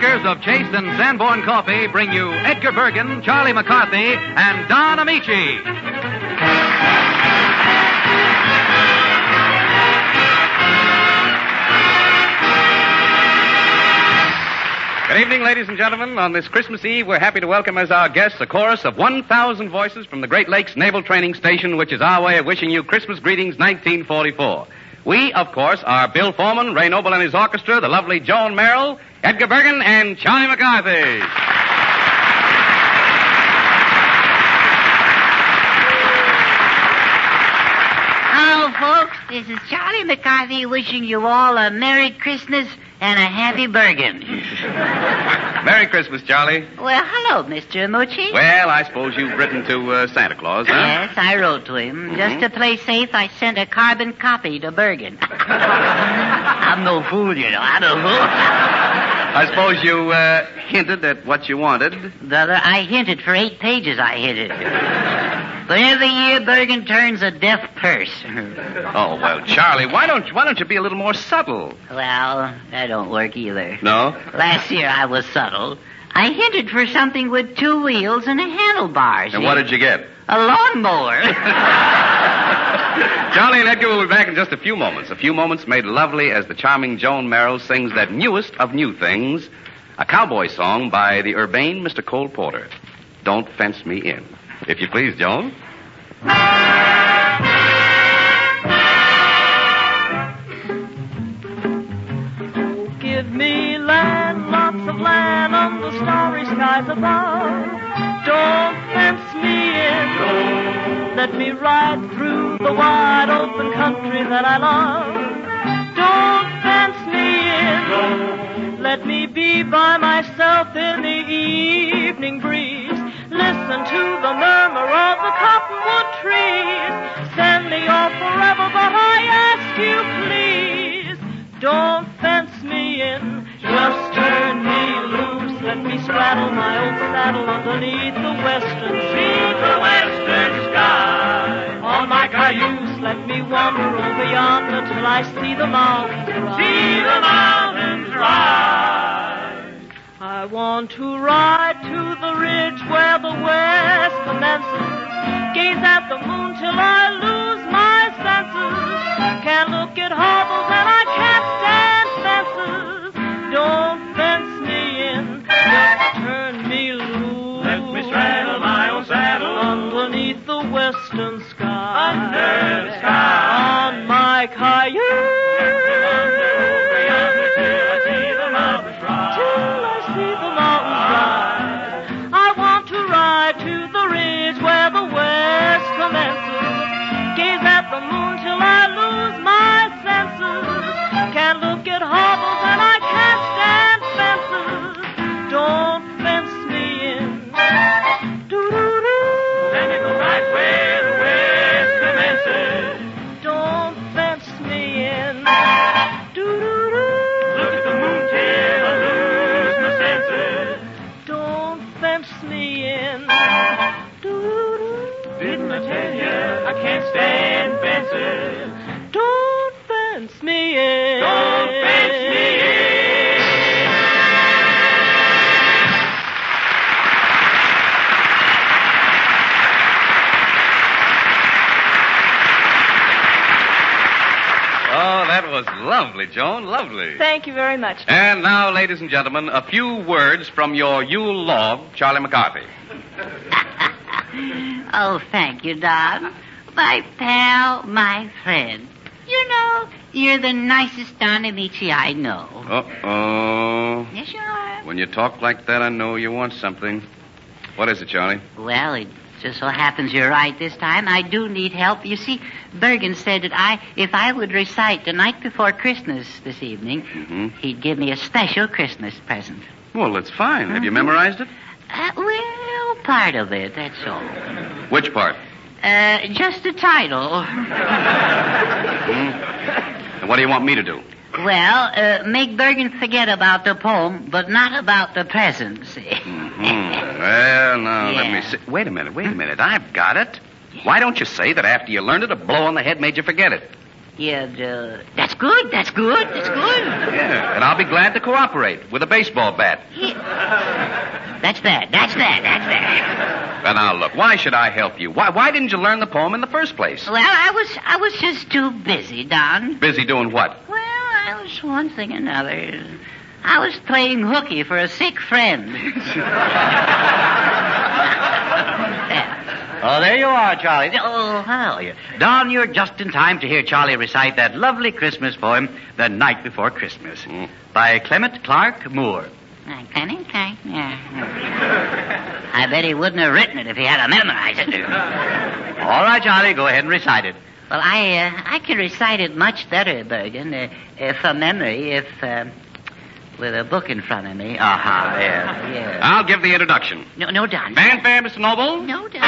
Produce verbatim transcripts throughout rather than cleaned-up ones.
makers of Chase and Sanborn Coffee bring you Edgar Bergen, Charlie McCarthy, and Don Amici. Good evening, ladies and gentlemen. On this Christmas Eve, we're happy to welcome as our guests a chorus of one thousand voices from the Great Lakes Naval Training Station, which is our way of wishing you Christmas greetings nineteen forty-four. We, of course, are Bill Foreman, Ray Noble and his orchestra, the lovely Joan Merrill, Edgar Bergen, and Charlie McCarthy. Hello, folks. This is Charlie McCarthy wishing you all a Merry Christmas and a Happy Bergen. Merry Christmas, Charlie. Well, hello, Mister Amucci. Well, I suppose you've written to uh, Santa Claus, huh? Yes, I wrote to him. Mm-hmm. Just to play safe, I sent a carbon copy to Bergen. I'm no fool, you know. I'm no fool. I suppose you uh, hinted at what you wanted. Brother, I hinted for eight pages, I hinted. But every year, Bergen turns a deaf purse. Oh, well, Charlie, why don't, why don't you be a little more subtle? Well, that don't work either. No? Last year, I was subtle. I hinted for something with two wheels and a handlebars. And what did you get? A lawnmower. Charlie and Edgar will be back in just a few moments. A few moments made lovely as the charming Joan Merrill sings that newest of new things, a cowboy song by the urbane Mister Cole Porter. Don't Fence Me In. If you please, Joan. Oh, give me land, lots of land on the starry skies above. Don't fence me in. No. Let me ride through the wide open country that I love. Don't fence me in. No. Let me be by myself in the evening breeze. Listen to the murmur of the cottonwood trees. Send me off forever, but I ask you please. Don't fence me in, just turn me loose. Let me straddle my old saddle underneath the western sea, the western sky. On my cayuse, let me wander over yonder till I see the mountains rise. See the mountains rise. I want to ride to the ridge where the west commences. Gaze at the moon till I lose my senses. Can't look at hovels and I can't stand fences. Don't fence me in, just turn me loose. Let me straddle my own saddle underneath the western sky. Under the sky. On my cayuse. The moon till I lose my senses. Can't look at hovels and I can't stand fences. Don't fence me in. Doo-doo-doo. Let me go right where the west commences. Don't fence me in. Doo-doo-doo. Look at the moon till I lose my senses. Don't fence me in. Doo-doo-doo. Didn't I tell you I can't stand fences? Don't fence me in. Don't fence me in. Oh, that was lovely, Joan. Lovely. Thank you very much. And now, ladies and gentlemen, a few words from your Yule log, Charlie McCarthy. Oh, thank you, Don. My pal, my friend. You know, you're the nicest Don Amici I know. Uh-oh. Yes, you are. When you talk like that, I know you want something. What is it, Charlie? Well, it just so happens you're right this time. I do need help. You see, Bergen said that I, if I would recite the night before Christmas this evening, mm-hmm. he'd give me a special Christmas present. Well, that's fine. Mm-hmm. Have you memorized it? Uh, well, part of it, that's all. Which part? Uh, just the title. mm. And what do you want me to do? Well, uh, make Bergen forget about the poem, but not about the present, see? Mm-hmm. Well, now, yeah. let me see. Wait a minute, wait a minute. I've got it. Why don't you say that after you learned it, a blow on the head made you forget it? Yeah, uh, that's good. That's good. That's good. Yeah, and I'll be glad to cooperate with a baseball bat. Yeah. That's that. That's that. That's that. Well, now, look, why should I help you? Why why didn't you learn the poem in the first place? Well, I was I was just too busy, Don. Busy doing what? Well, I was one thing or another. I was playing hooky for a sick friend. Yeah. Oh, there you are, Charlie. Oh, how you? Don, you're just in time to hear Charlie recite that lovely Christmas poem, The Night Before Christmas, Mm. by Clement Clark Moore. Okay, okay. Yeah. I bet he wouldn't have written it if he had to memorize it. All right, Charlie, go ahead and recite it. Well, I uh, I can recite it much better, Bergen, uh, uh, from memory, if uh, with a book in front of me. Uh-huh, yeah. Yeah. I'll give the introduction. No, no, Don. Fanfare, Mister Noble. No, Don.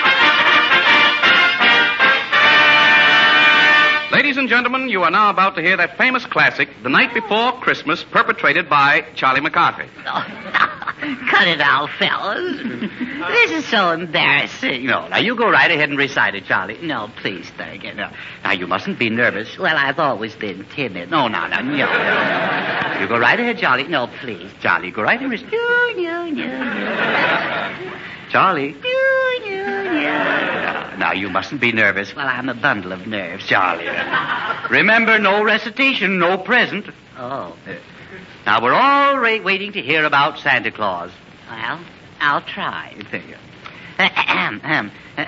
Ladies and gentlemen, you are now about to hear that famous classic, The Night Before Christmas, perpetrated by Charlie McCarthy. Oh, cut it out, fellas. This is so embarrassing. No, now you go right ahead and recite it, Charlie. No, please, Bergen. No, now, you mustn't be nervous. Well, I've always been timid. No, no, no, no. You go right ahead, Charlie. No, please. Charlie, go right ahead and recite. No, no, no, Charlie. no, no, no. Now, you mustn't be nervous. Well, I'm a bundle of nerves. Charlie. Remember, no recitation, no present. Oh. Now, we're all ra- waiting to hear about Santa Claus. Well, I'll try. There you Ahem, ahem. Uh,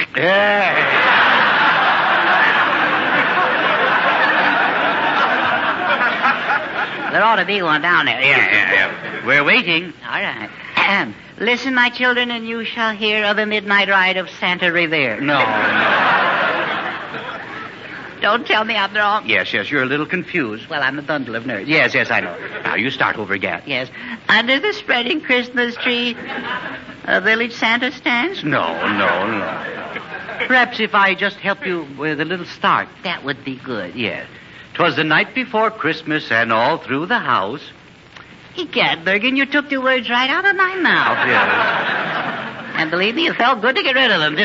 There ought to be one down there. Yeah, yeah, yeah. We're waiting. All right. Ahem. Listen, my children, and you shall hear of the midnight ride of Santa Revere. No, no. Don't tell me I'm wrong. Yes, yes, you're a little confused. Well, I'm a bundle of nerves. Yes, yes, I know. Now, you start over again. Yes. Under the spreading Christmas tree, a village Santa stands. No, no, no. Perhaps if I just help you with a little start. That would be good. Yes. 'Twas the night before Christmas, and all through the house. Egad, Bergen, you took the words right out of my mouth. Yes. And believe me, it felt good to get rid of them, too.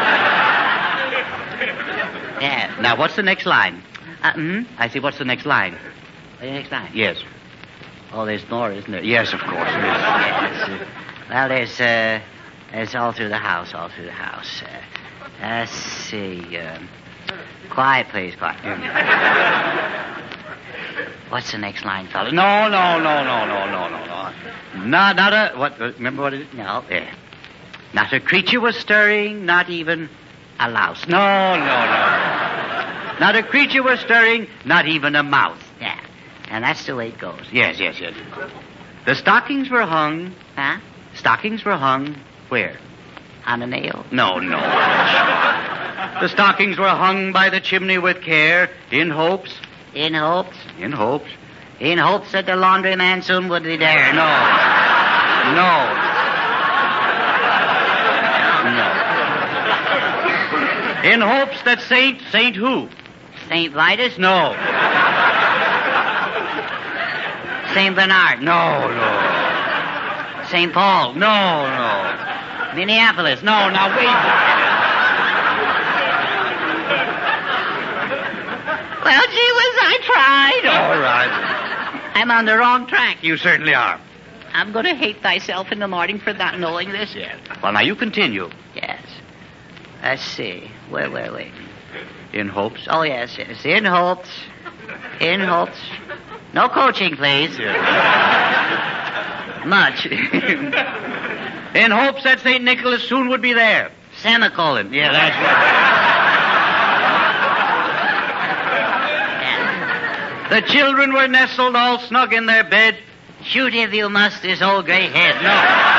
Yeah. Now, what's the next line? Uh, hmm? I see, what's the next line? The next line. Yes. Oh, there's more, isn't there? Yes, of course. Yes. Yes. uh, Well, there's, uh, there's all through the house, all through the house. Uh, let's see. Um, quiet, please, quiet. What's the next line, fella? No, no, no, no, no, no, no, no. Not, not a, what, remember what it is? No. There. Not a creature was stirring, not even a louse. No, no, no. Not a creature was stirring, not even a mouse. Yeah. And that's the way it goes. Yes, yes, yes. The stockings were hung. Huh? Stockings were hung where? On a nail? No, no. The stockings were hung by the chimney with care, in hopes, In hopes? in hopes. In hopes that the laundryman soon would be there. No. No. No. In hopes that Saint, Saint who? Saint Vitus? No. Saint Bernard? No, no. Saint Paul? No, no. Minneapolis? No, now wait. Well, gee whiz, I tried. All right. I'm on the wrong track. You certainly are. I'm going to hate thyself in the morning for not knowing this. Yes. Well, now you continue. Yes. Let's see. Where were we? In hopes. Oh, yes, yes. In hopes. In hopes. No coaching, please. Much. In hopes that Saint Nicholas soon would be there. Semicolon. Yeah, that's right. The children were nestled all snug in their bed. Shoot if you must this old gray head. No.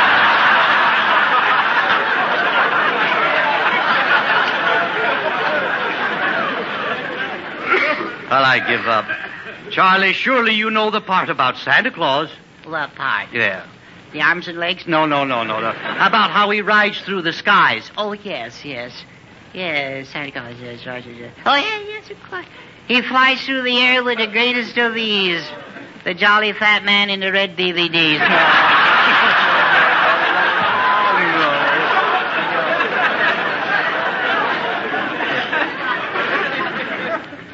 Well, I give up. Charlie, surely you know the part about Santa Claus. What part? Yeah. The arms and legs? No, no, no, no, no. About how he rides through the skies. Oh, yes, yes. Yes, Santa Claus is right. yes. Oh, yeah, yes, of course. He flies through the air with the greatest of ease. The jolly fat man in the red D V Ds.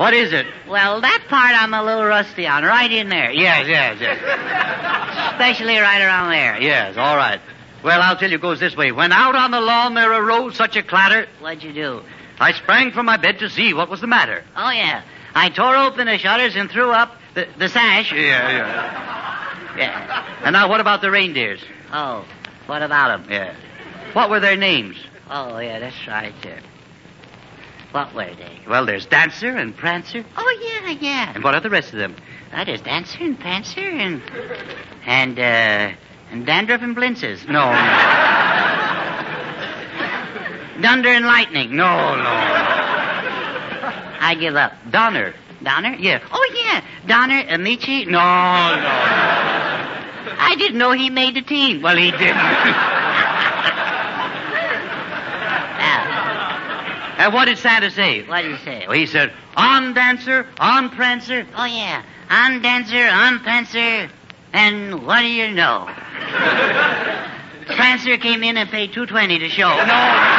What is it? Well, that part I'm a little rusty on. Right in there. Yes, yes, yes. Especially right around there. Yes, all right. Well, I'll tell you, it goes this way. When out on the lawn there arose such a clatter, What'd you do? I sprang from my bed to see what was the matter. Oh, yeah. I tore open the shutters and threw up the, the sash. Yeah, yeah. Yeah. And now what about the reindeers? Oh, what about them? Yeah. What were their names? Oh, yeah, that's right, sir. What were they? Well, there's Dancer and Prancer. Oh, yeah, yeah. And what are the rest of them? That is Dancer and Prancer and... And, uh... And Dandruff and Blintzes. No. Thunder and Lightning. No, no. I give up. Donner. Donner? Yes. Oh, yeah. Donner, Amici. No, no. I didn't know he made the team. Well, he didn't. Now, And what did Santa say? what did he say? Well, he said, on Dancer, on Prancer. Oh, yeah. On Dancer, on Prancer. And what do you know? Prancer came in and paid two twenty to show. No.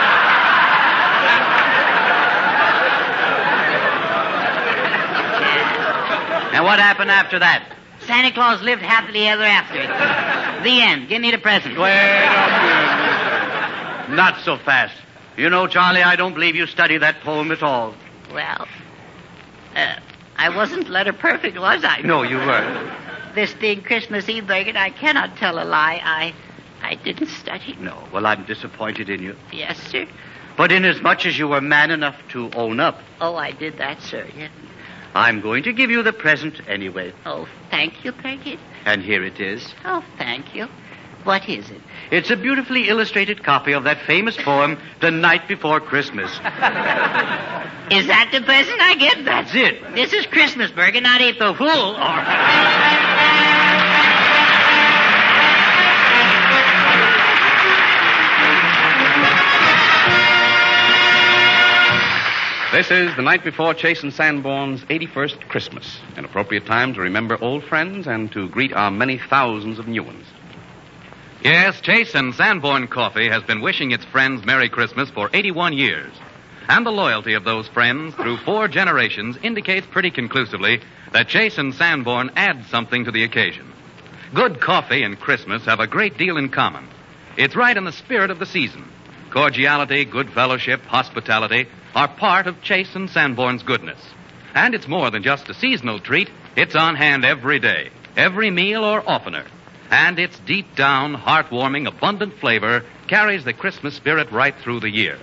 And what happened after that? Santa Claus lived happily ever after. The end. Give me the present. Wait a minute. Not so fast. You know, Charlie, I don't believe you studied that poem at all. Well, uh, I wasn't letter perfect, was I? No, you weren't. This being Christmas Eve, Bergen, I cannot tell a lie. I I didn't study. No, well, I'm disappointed in you. Yes, sir. But inasmuch as you were man enough to own up, Oh, I did that, sir. Yeah. I'm going to give you the present anyway. Oh, thank you, Bergen. And here it is. Oh, thank you. What is it? It's a beautifully illustrated copy of that famous poem, The Night Before Christmas. Is that the present I get? That's it. This is Christmas, Bergen, not April Fool. Or... This is the night before Chase and Sanborn's eighty-first Christmas, an appropriate time to remember old friends and to greet our many thousands of new ones. Yes, Chase and Sanborn Coffee has been wishing its friends Merry Christmas for eighty-one years. And the loyalty of those friends through four generations indicates pretty conclusively that Chase and Sanborn add something to the occasion. Good coffee and Christmas have a great deal in common. It's right in the spirit of the season. Cordiality, good fellowship, hospitality are part of Chase and Sanborn's goodness. And it's more than just a seasonal treat. It's on hand every day, every meal or oftener. And its deep down, heartwarming, abundant flavor carries the Christmas spirit right through the year.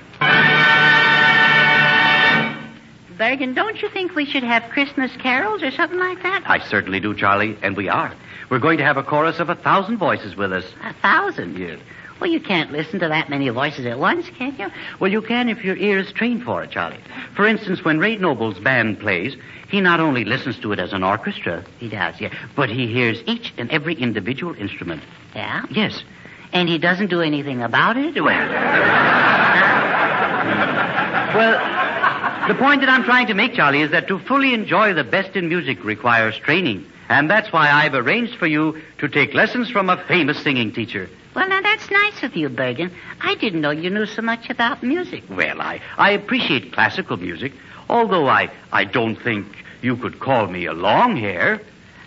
Bergen, don't you think we should have Christmas carols or something like that? I certainly do, Charlie, and we are. We're going to have a chorus of a thousand voices with us. A thousand? Yes. Well, you can't listen to that many voices at once, can you? Well, you can if your ear is trained for it, Charlie. For instance, when Ray Noble's band plays, he not only listens to it as an orchestra, He does, yeah. but he hears each and every individual instrument. Yeah? Yes. And he doesn't do anything about it? Well, well, the point that I'm trying to make, Charlie, is that to fully enjoy the best in music requires training. And that's why I've arranged for you to take lessons from a famous singing teacher. Well, now, that's nice of you, Bergen. I didn't know you knew so much about music. Well, I, I appreciate classical music, although I, I don't think you could call me a long hair.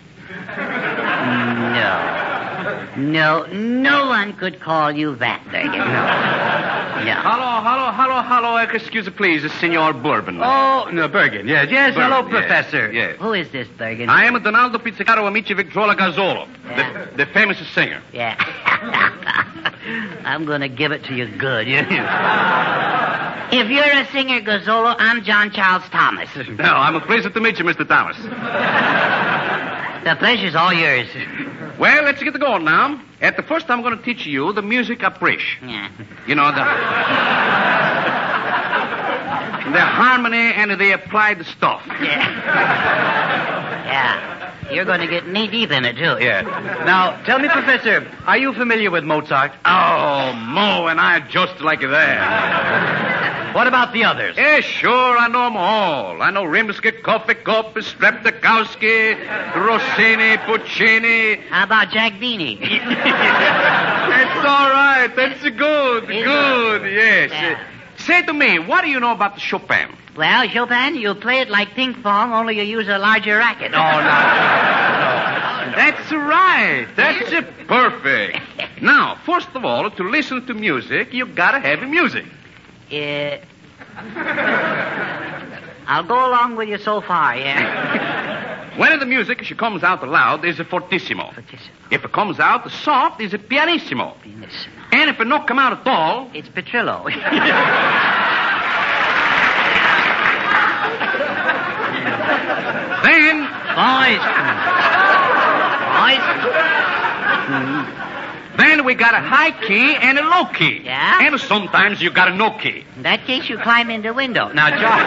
No. No, no one could call you that, Bergen. No. No. Hello, hello, hello, hello. Excuse me, please, Senor Bourbon. Oh, no, Bergen. Yes, yes. Bourbon, Hello, yes, Professor. yes. Who is this, Bergen? I am Donaldo Pizzicaro Amici Victrola Gazzolo, Yeah. the, the famous singer. Yeah. I'm going to give it to you good. If you're a singer, Gazzolo, I'm John Charles Thomas. No, I'm pleased to meet you, Mister Thomas. The pleasure's all yours. Well, let's get going now. At the first, I'm going to teach you the music approach. Yeah. You know, the... the harmony and the applied stuff. Yeah. Yeah. You're going to get knee-deep in it, too. Yeah. Now, tell me, Professor, are you familiar with Mozart? Oh, Mo and I just like that. What about the others? Yeah, sure, I know them all. I know Rimsky-Korsakov, Streptokowski, Rossini, Puccini. How about Jack Beanie? That's all right. That's good. He's Good, yes. Yeah. say to me, what do you know about the Chopin? Well, Chopin, you play it like ping pong, only you use a larger racket. Oh, no. no. That's right. That's it. Perfect. Now, first of all, to listen to music, you gotta have music. Uh, I'll go along with you so far, yeah. When the music, she comes out loud, is a fortissimo. Fortissimo. If it comes out soft, is a pianissimo. Pianissimo. And if it not come out at all, It's Petrillo. then Boys. Boys. then we got a high key and a low key. Yeah? And sometimes you got a no key. In that case, you climb in the window. Now, George.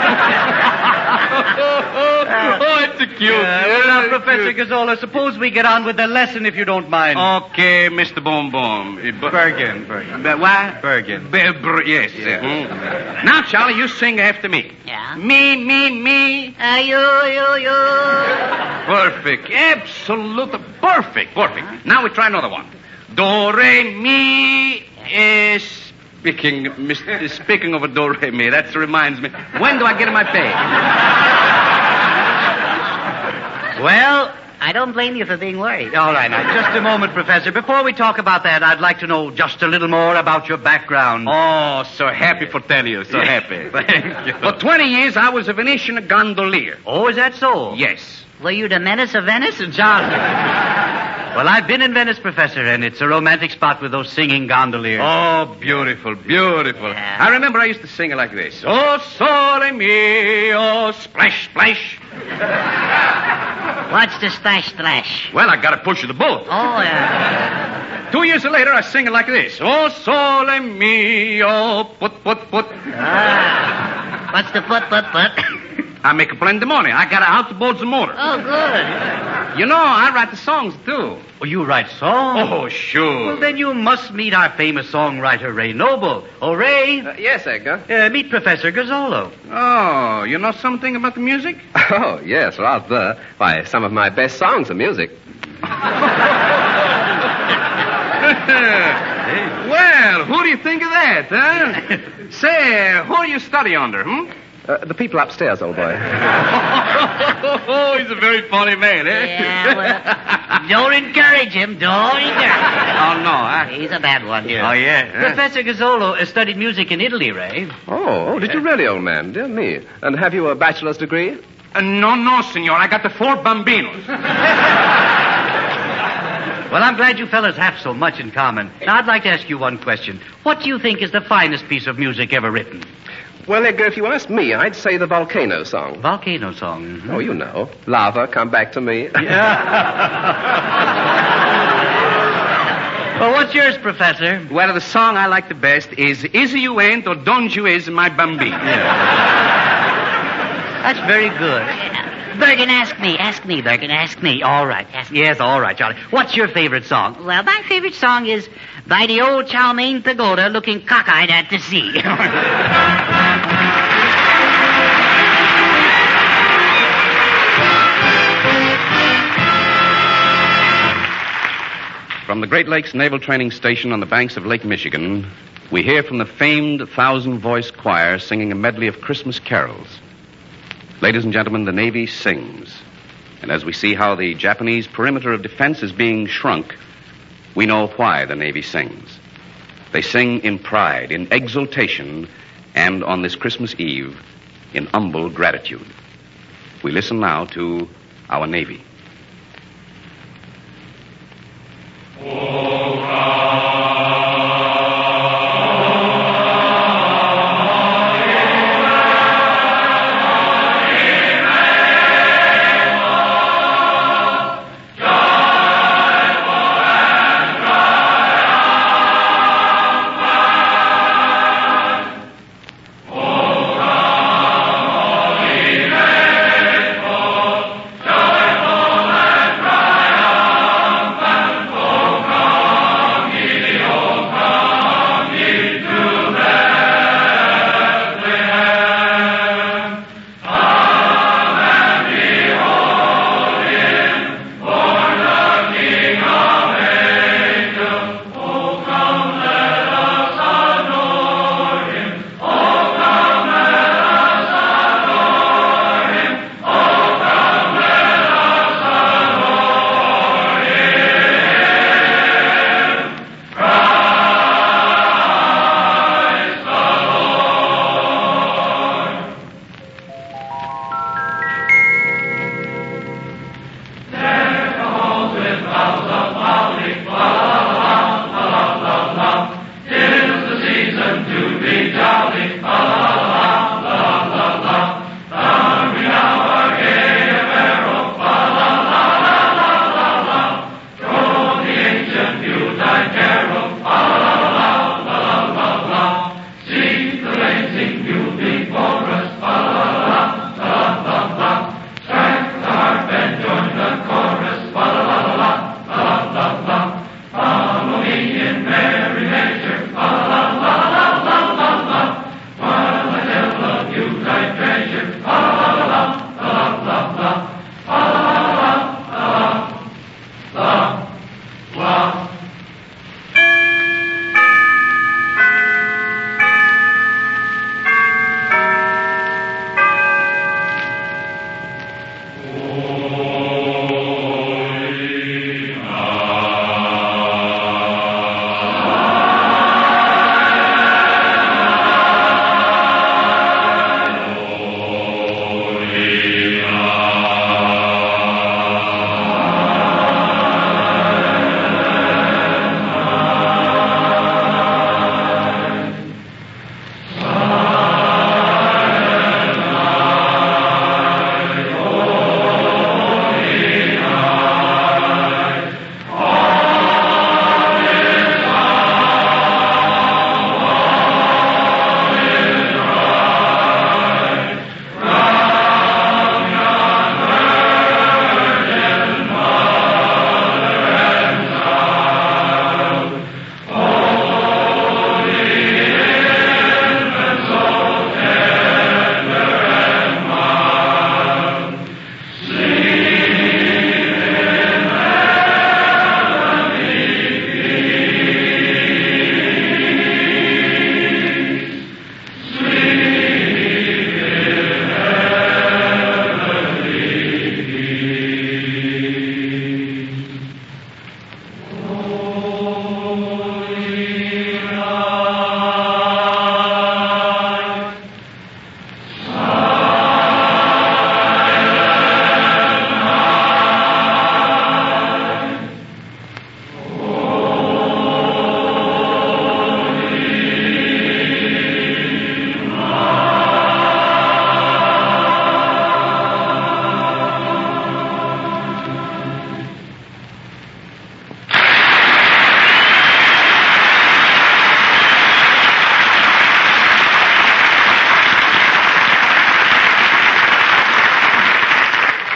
oh, it's a cute. well, now, Professor Gazzola, suppose we get on with the lesson if you don't mind. Okay, Mister Boom Boom. Bergen, Bergen. But what? Bergen. Be- br- yes. Yeah. Mhm. Now, Charlie, you sing after me. Yeah? Me, me, me. Uh, you, you, you. Perfect. Absolutely perfect. Perfect. Now we try another one. Do, re, mi. Eh, speaking, Mister Speaking of a do, re, mi, that reminds me. When do I get my pay? Well, I don't blame you for being worried. All right, now, just a moment, Professor. Before we talk about that, I'd like to know just a little more about your background. Oh, so happy for telling you. So happy. Thank you. For twenty years, I was a Venetian gondolier. Oh, is that so? Yes. Were you the menace of Venice? John. Well, I've been in Venice, Professor, and it's a romantic spot with those singing gondoliers. Oh, beautiful, beautiful. Yeah. I remember I used to sing it like this. Oh, sole mio, splash, splash. What's the splash splash? Well, I got to push the boat. Oh, yeah. Two years later, I sing it like this. Oh, sole mio, put, put, put. Ah. What's the put, put, put? I make a plan in the morning. I got to outboard the motor. Oh, good. You know, I write the songs, too. Oh, you write songs? Oh, sure. Well, then you must meet our famous songwriter, Ray Noble. Oh, Ray. Uh, yes, Edgar. Uh, meet Professor Gazzolo. Oh, you know something about the music? Oh, yes, rather. Why, some of my best songs are music. Well, who do you think of that, huh? Say, who do you study under, hmm? Uh, the people upstairs, old boy. Oh, he's a very funny man, eh? Yeah, well, don't encourage him. Don't encourage him. Oh, no. I... He's a bad one. Oh, yeah. Professor Gazzolo uh, studied music in Italy, Ray. Oh, oh, did you really, old man? Dear me. And have you a bachelor's degree? Uh, no, no, senor. I got the four bambinos. Well, I'm glad you fellas have so much in common. Now, I'd like to ask you one question. What do you think is the finest piece of music ever written? Well, Edgar, if you ask me, I'd say the Volcano song. Volcano song. Mm-hmm. Oh, you know. Lava, come back to me. Well, what's yours, Professor? Well, the song I like the best is Is You Ain't or Don't You Is My Bambino. That's very good. Bergen, ask me. Ask me, Bergen. Ask me. All right. Ask me. Yes, all right, Charlie. What's your favorite song? Well, my favorite song is By the Old Chow Mein Pagoda Looking Cockeyed at the Sea. From the Great Lakes Naval Training Station on the banks of Lake Michigan, we hear from the famed thousand-voice choir singing a medley of Christmas carols. Ladies and gentlemen, the Navy sings. And as we see how the Japanese perimeter of defense is being shrunk, we know why the Navy sings. They sing in pride, in exultation, and on this Christmas Eve, in humble gratitude. We listen now to our Navy. Joyful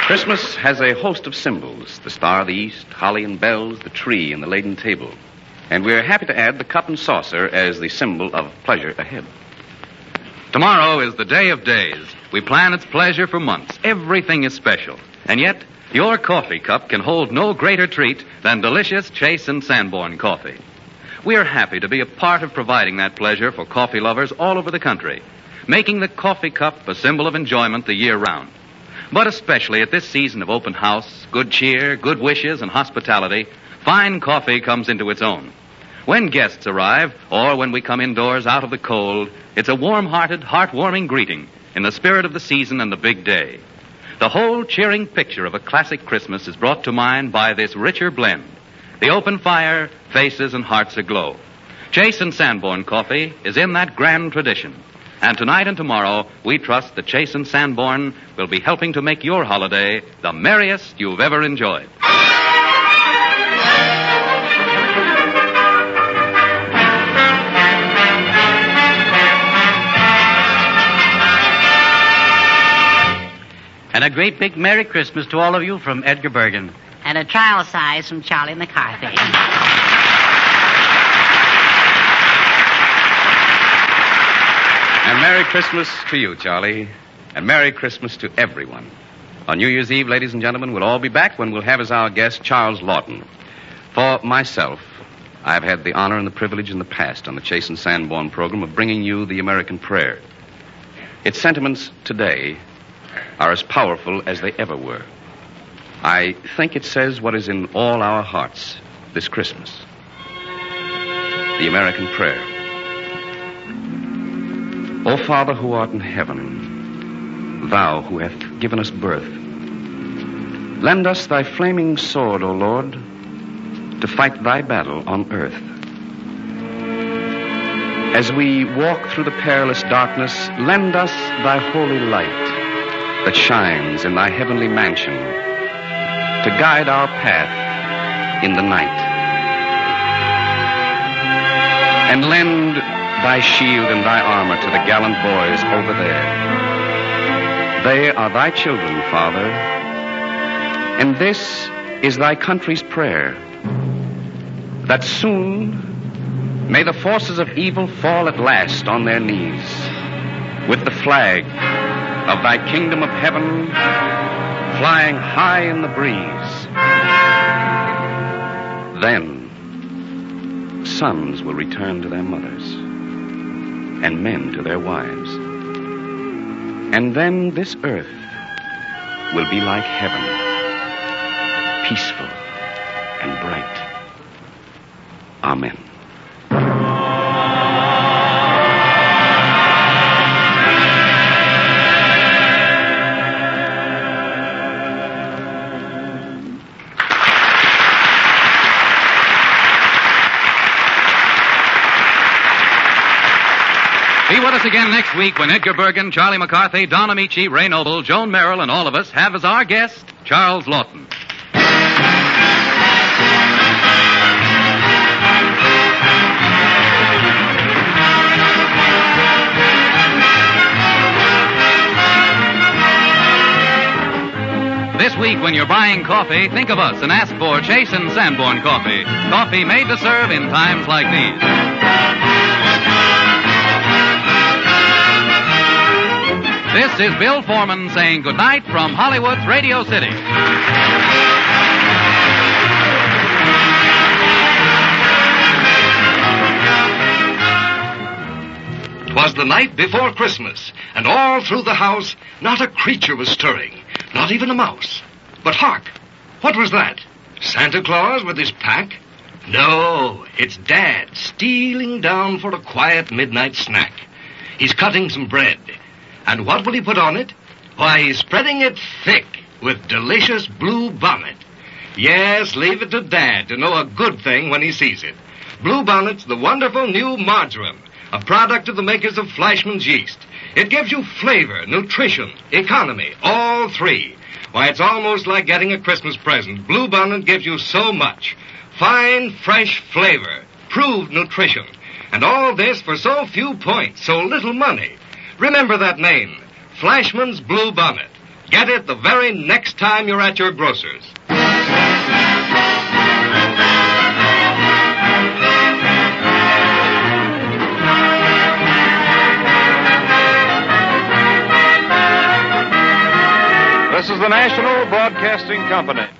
Christmas has a host of symbols: the Star of the East, holly and bells, the tree, and the laden table. And we're happy to add the cup and saucer as the symbol of pleasure ahead. Tomorrow is the day of days. We plan its pleasure for months. Everything is special. And yet, your coffee cup can hold no greater treat than delicious Chase and Sanborn coffee. We are happy to be a part of providing that pleasure for coffee lovers all over the country, making the coffee cup a symbol of enjoyment the year round. But especially at this season of open house, good cheer, good wishes, and hospitality, fine coffee comes into its own. When guests arrive, or when we come indoors out of the cold, it's a warm-hearted, heartwarming greeting in the spirit of the season and the big day. The whole cheering picture of a classic Christmas is brought to mind by this richer blend. The open fire, faces, and hearts aglow. Chase and Sanborn coffee is in that grand tradition. And tonight and tomorrow, we trust that Chase and Sanborn will be helping to make your holiday the merriest you've ever enjoyed. And a great big Merry Christmas to all of you from Edgar Bergen. And a trial size from Charlie McCarthy. And Merry Christmas to you, Charlie. And Merry Christmas to everyone. On New Year's Eve, ladies and gentlemen, we'll all be back when we'll have as our guest Charles Lawton. For myself, I've had the honor and the privilege in the past on the Chase and Sanborn program of bringing you the American prayer. Its sentiments today are as powerful as they ever were. I think it says what is in all our hearts this Christmas. The American prayer. O Father who art in heaven, thou who hast given us birth, lend us thy flaming sword, O Lord, to fight thy battle on earth. As we walk through the perilous darkness, lend us thy holy light that shines in thy heavenly mansion to guide our path in the night. And lend thy shield and thy armor to the gallant boys over there. They are thy children, Father, and this is thy country's prayer, that soon may the forces of evil fall at last on their knees, with the flag of thy kingdom of heaven flying high in the breeze. Then sons will return to their mothers, and men to their wives. And then this earth will be like heaven, peaceful and bright. Amen. Be with us again next week when Edgar Bergen, Charlie McCarthy, Don Amici, Ray Noble, Joan Merrill, and all of us have as our guest Charles Lawton. This week, when you're buying coffee, think of us and ask for Chase and Sanborn coffee. Coffee made to serve in times like these. This is Bill Foreman saying goodnight from Hollywood's Radio City. 'Twas the night before Christmas, and all through the house not a creature was stirring, not even a mouse. But hark! What was that? Santa Claus with his pack? No, it's Dad stealing down for a quiet midnight snack. He's cutting some bread. And what will he put on it? Why, he's spreading it thick with delicious blue bonnet. Yes, leave it to Dad to know a good thing when he sees it. Blue Bonnet's the wonderful new margarine, a product of the makers of Flashman's Yeast. It gives you flavor, nutrition, economy, all three. Why, it's almost like getting a Christmas present. Blue Bonnet gives you so much. Fine, fresh flavor, proved nutrition. And all this for so few points, so little money. Remember that name, Flashman's Blue Bonnet. Get it the very next time you're at your grocer's. This is the National Broadcasting Company.